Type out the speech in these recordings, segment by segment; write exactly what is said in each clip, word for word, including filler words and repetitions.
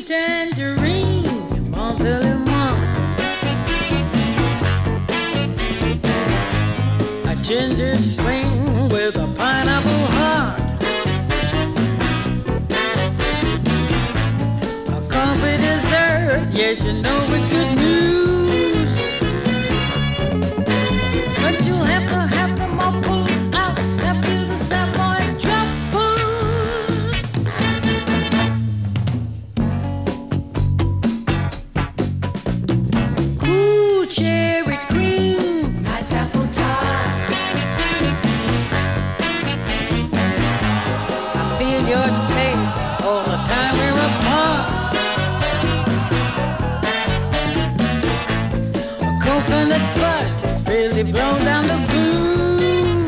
tangerine, Montelimon. A ginger sling with a pineapple heart. A coffee dessert, yes, you know it's good news. But you'll have to have them all pulled out after the Savoy truffle. Cool cherry cream, nice apple tart. I feel your taste all the time we're apart. A coconut fudge really blow down the blues.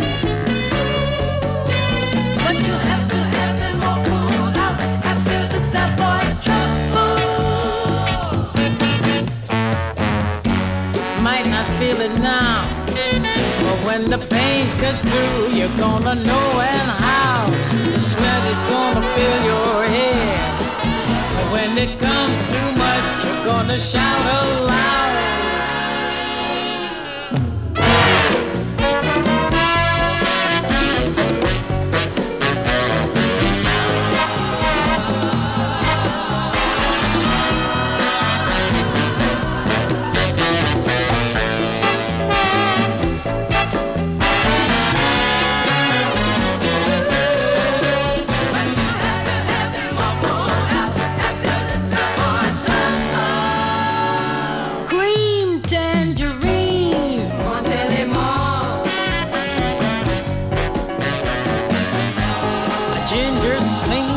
But you have to have them all pulled out after the Savoy truffle. Might not feel it now, but when the pain gets through, you're gonna know and how. The sweat is gonna fill your head. But when it comes too much, you're gonna shout aloud. Cream tangerine, Montelimon. A ginger sling